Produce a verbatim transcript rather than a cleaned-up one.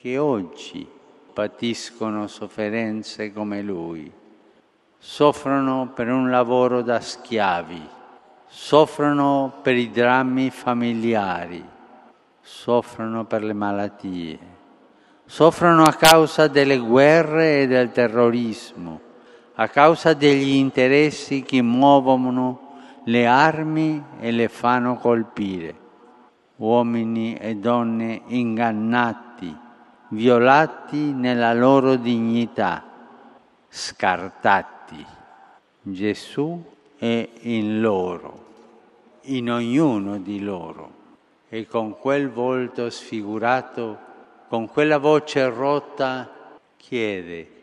che oggi patiscono sofferenze come lui, soffrono per un lavoro da schiavi, soffrono per i drammi familiari, soffrono per le malattie, soffrono a causa delle guerre e del terrorismo, a causa degli interessi che muovono le armi e le fanno colpire. Uomini e donne ingannati, violati nella loro dignità, scartati. Gesù è in loro, in ognuno di loro, e con quel volto sfigurato, con quella voce rotta, chiede: